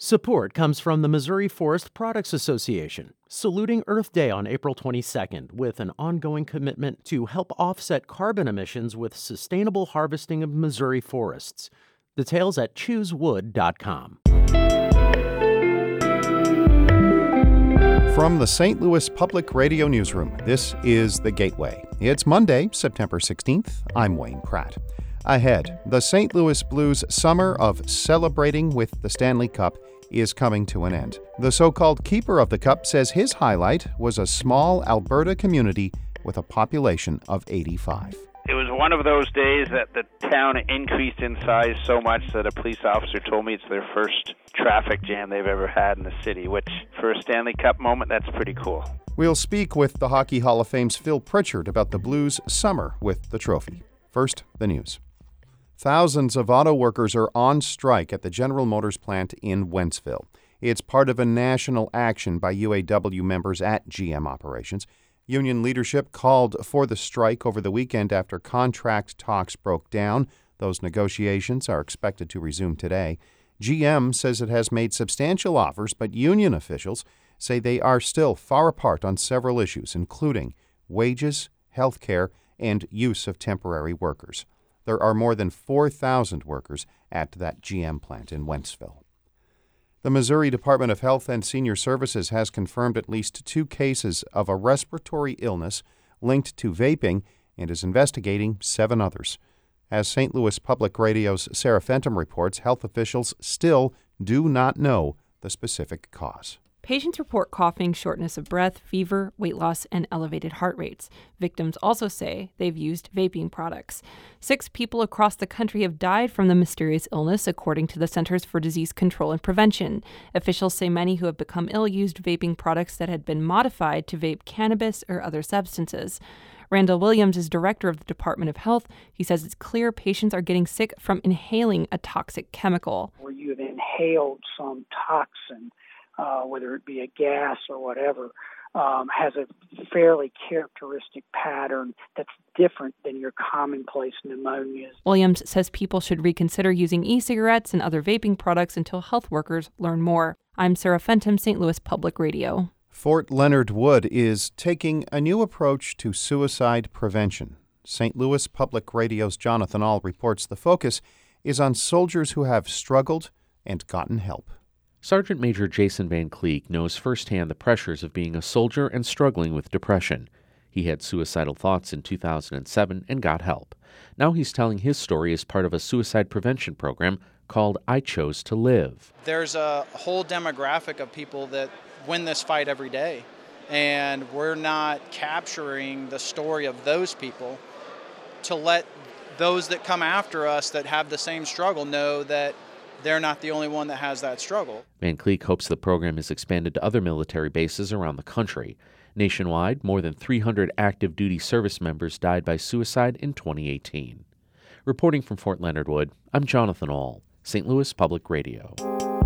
Support comes from the Missouri Forest Products Association, saluting Earth Day on April 22nd with an ongoing commitment to help offset carbon emissions with sustainable harvesting of Missouri forests. Details at choosewood.com. From the St. Louis Public Radio Newsroom, this is The Gateway. It's Monday, September 16th. I'm Wayne Pratt. Ahead, the St. Louis Blues summer of celebrating with the Stanley Cup is coming to an end. The so-called keeper of the cup says his highlight was a small Alberta community with a population of 85. It was one of those days that the town increased in size so much that a police officer told me it's their first traffic jam they've ever had in the city, which for a Stanley Cup moment, that's pretty cool. We'll speak with the Hockey Hall of Fame's Phil Pritchard about the Blues' summer with the trophy. First, the news. Thousands of auto workers are on strike at the General Motors plant in Wentzville. It's part of a national action by UAW members at GM operations. Union leadership called for the strike over the weekend after contract talks broke down. Those negotiations are expected to resume today. GM says it has made substantial offers, but union officials say they are still far apart on several issues, including wages, health care, and use of temporary workers. There are more than 4,000 workers at that GM plant in Wentzville. The Missouri Department of Health and Senior Services has confirmed at least 2 cases of a respiratory illness linked to vaping and is investigating 7 others. As St. Louis Public Radio's Sarah Fenton reports, health officials still do not know the specific cause. Patients report coughing, shortness of breath, fever, weight loss, and elevated heart rates. Victims also say they've used vaping products. 6 people across the country have died from the mysterious illness, according to the Centers for Disease Control and Prevention. Officials say many who have become ill used vaping products that had been modified to vape cannabis or other substances. Randall Williams is director of the Department of Health. He says it's clear patients are getting sick from inhaling a toxic chemical. Where you've inhaled some toxin, whether it be a gas or whatever, has a fairly characteristic pattern that's different than your commonplace pneumonias. Williams says people should reconsider using e-cigarettes and other vaping products until health workers learn more. I'm Sarah Fenton, St. Louis Public Radio. Fort Leonard Wood is taking a new approach to suicide prevention. St. Louis Public Radio's Jonathan Ahl reports the focus is on soldiers who have struggled and gotten help. Sergeant Major Jason Van Cleek knows firsthand the pressures of being a soldier and struggling with depression. He had suicidal thoughts in 2007 and got help. Now he's telling his story as part of a suicide prevention program called I Chose to Live. There's a whole demographic of people that win this fight every day, and we're not capturing the story of those people to let those that come after us that have the same struggle know that they're not the only one that has that struggle. Van Cleek hopes the program is expanded to other military bases around the country. Nationwide, more than 300 active duty service members died by suicide in 2018. Reporting from Fort Leonard Wood, I'm Jonathan Ahl, St. Louis Public Radio.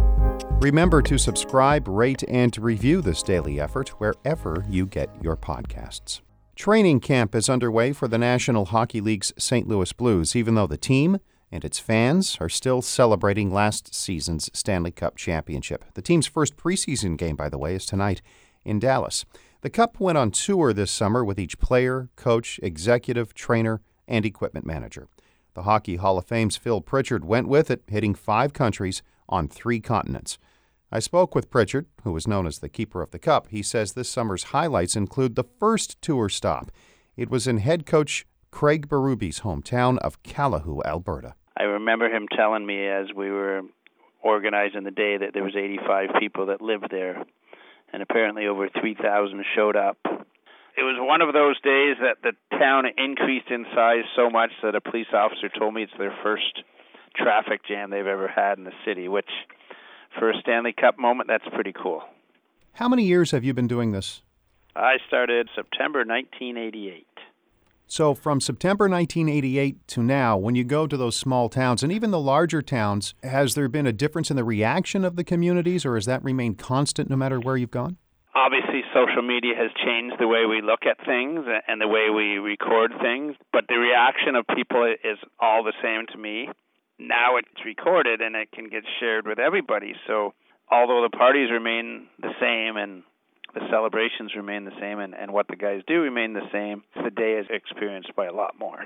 Remember to subscribe, rate, and review this daily effort wherever you get your podcasts. Training camp is underway for the National Hockey League's St. Louis Blues, even though the team and its fans are still celebrating last season's Stanley Cup championship. The team's first preseason game, by the way, is tonight in Dallas. The Cup went on tour this summer with each player, coach, executive, trainer, and equipment manager. The Hockey Hall of Fame's Phil Pritchard went with it, hitting 5 countries on 3 continents. I spoke with Pritchard, who is known as the keeper of the Cup. He says this summer's highlights include the first tour stop. It was in head coach Craig Berube's hometown of Calahoo, Alberta. I remember him telling me as we were organizing the day that there was 85 people that lived there, and apparently over 3,000 showed up. It was one of those days that the town increased in size so much that a police officer told me it's their first traffic jam they've ever had in the city, which for a Stanley Cup moment, that's pretty cool. How many years have you been doing this? I started September 1988. So from September 1988 to now, when you go to those small towns and even the larger towns, has there been a difference in the reaction of the communities, or has that remained constant no matter where you've gone? Obviously, social media has changed the way we look at things and the way we record things, but the reaction of people is all the same to me. Now it's recorded and it can get shared with everybody, so although the parties remain the same and the celebrations remain the same and what the guys do remain the same, the day is experienced by a lot more.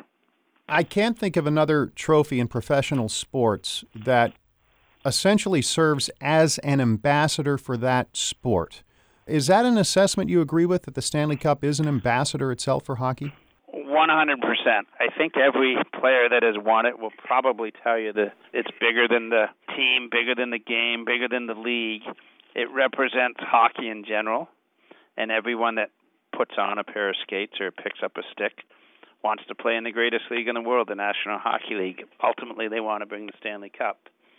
I can't think of another trophy in professional sports that essentially serves as an ambassador for that sport. Is that an assessment you agree with, that the Stanley Cup is an ambassador itself for hockey? 100%. I think every player that has won it will probably tell you that it's bigger than the team, bigger than the game, bigger than the league. It represents hockey in general, and everyone that puts on a pair of skates or picks up a stick wants to play in the greatest league in the world, the National Hockey League. Ultimately, they want to bring the Stanley Cup.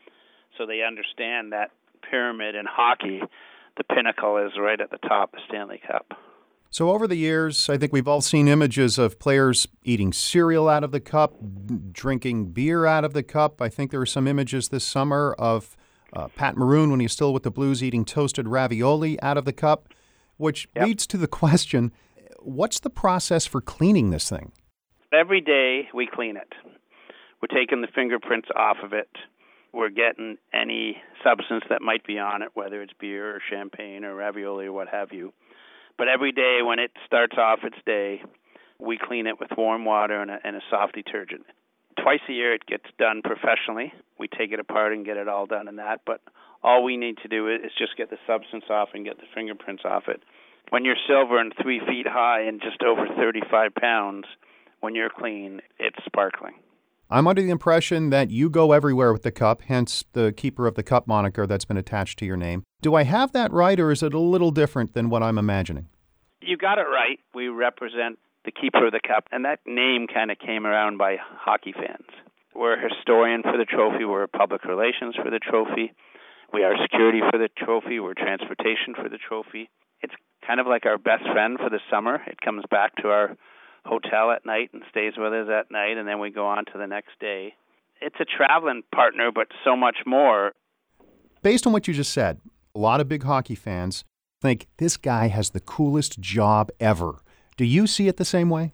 So they understand that pyramid in hockey, the pinnacle is right at the top, the Stanley Cup. So over the years, I think we've all seen images of players eating cereal out of the cup, drinking beer out of the cup. I think there were some images this summer of Pat Maroon, when he was still with the Blues, eating toasted ravioli out of the cup, which leads to the question, what's the process for cleaning this thing? Every day we clean it. We're taking the fingerprints off of it. We're getting any substance that might be on it, whether it's beer or champagne or ravioli or what have you. But every day when it starts off its day, we clean it with warm water and a soft detergent. Twice a year it gets done professionally. We take it apart and get it all done in that. But all we need to do is just get the substance off and get the fingerprints off it. When you're silver and 3 feet high and just over 35 pounds, when you're clean, it's sparkling. I'm under the impression that you go everywhere with the cup, hence the Keeper of the Cup moniker that's been attached to your name. Do I have that right, or is it a little different than what I'm imagining? You got it right. We represent the Keeper of the Cup, and that name kind of came around by hockey fans. We're a historian for the trophy. We're public relations for the trophy. We are security for the trophy. We're transportation for the trophy. It's kind of like our best friend for the summer. It comes back to our hotel at night and stays with us at night, and then we go on to the next day. It's a traveling partner, but so much more. Based on what you just said, a lot of big hockey fans think this guy has the coolest job ever. Do you see it the same way?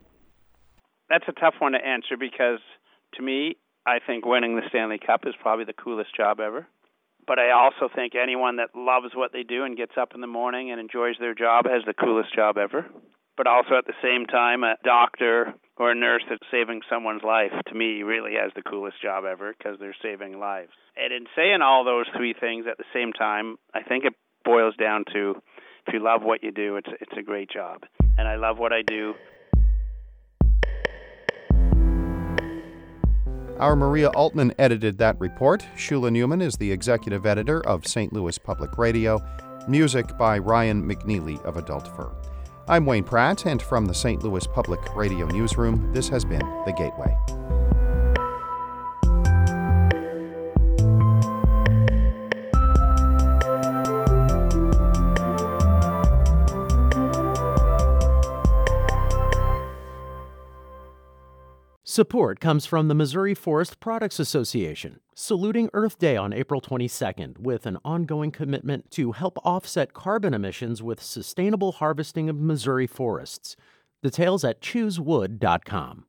That's a tough one to answer because, to me, I think winning the Stanley Cup is probably the coolest job ever. But I also think anyone that loves what they do and gets up in the morning and enjoys their job has the coolest job ever. But also at the same time, a doctor or a nurse that's saving someone's life, to me, really has the coolest job ever because they're saving lives. And in saying all those three things at the same time, I think it boils down to, if you love what you do, it's a great job. And I love what I do. Our Maria Altman edited that report. Shula Newman is the executive editor of St. Louis Public Radio. Music by Ryan McNeely of Adult Fur. I'm Wayne Pratt, and from the St. Louis Public Radio Newsroom, this has been The Gateway. Support comes from the Missouri Forest Products Association, saluting Earth Day on April 22nd with an ongoing commitment to help offset carbon emissions with sustainable harvesting of Missouri forests. Details at choosewood.com.